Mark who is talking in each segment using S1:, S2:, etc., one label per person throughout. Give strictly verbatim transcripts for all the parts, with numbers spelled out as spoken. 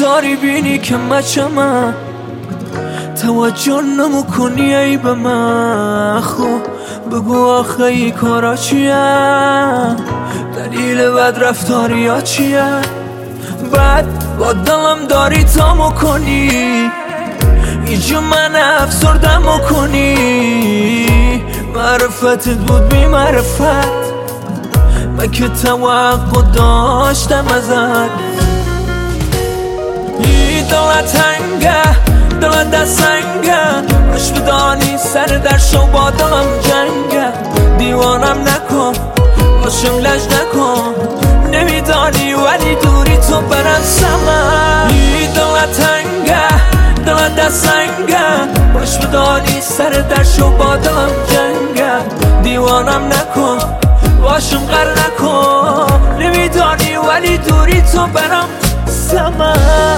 S1: داری بینی که مچمم توجه نمو کنی ای به من. خب بگو آخه ای کارا چیه، دلیل بد رفتاری ها چیه، بعد با دلم داری تامو کنی اینجا من افسردم و کنی. معرفتت بود بی معرفت، من که توقع داشتم ازت. ای دلت هنگه دلت دستنگه، باش بدانی سر در شو با دلم جنگه. دیوانم نکن باشم لج نکن، نمیدانی ولی دوری تو برم سمم. ای دلت هنگه دلت دستنگه، باش بدانی سر در شو با دلم جنگه. دیوانم نکن باشم غر نکن، نمیدانی ولی دوری تو برم سمم.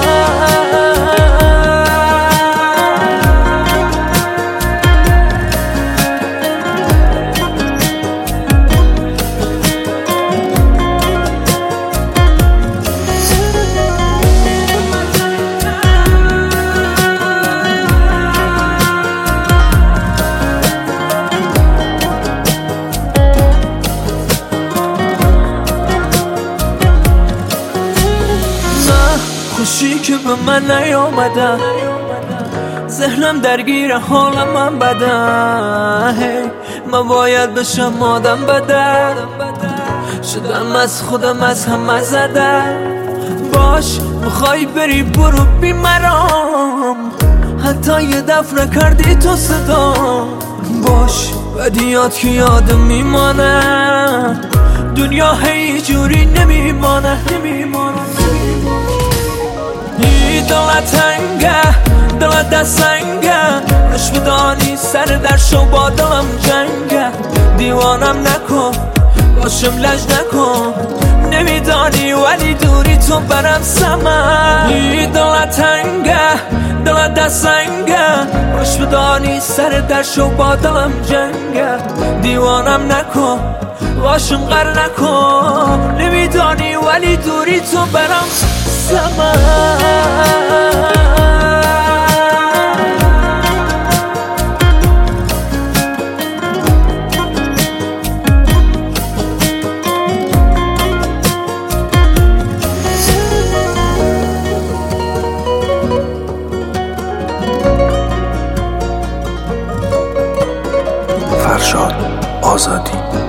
S1: خوشی که به من نیامده، ذهنم درگیر حالم من بده. hey, من باید بشم آدم بده، شدم از خودم از همه زده. باش میخوای بری برو بی مرام، حتی یه دفعه کردی تو صدا. باش بدیات که یادم میمانه، دنیا هی جوری نمیمانه نمیمانه. ای دلت هنگه دلت دستنگه، باش بدانی سر در شو با دلم جنگه. دیوانم نکن باشم لج نکن، نمیدانی ولی دوری تو برم سمم. ای دلت هنگه دلت دستنگه، باش بدانی سر در شو با دلم جنگه. دیوانم نکن باشم غر نکن، نمیدانی ولی دوری تو برم سمم.
S2: فرشاد آزادی.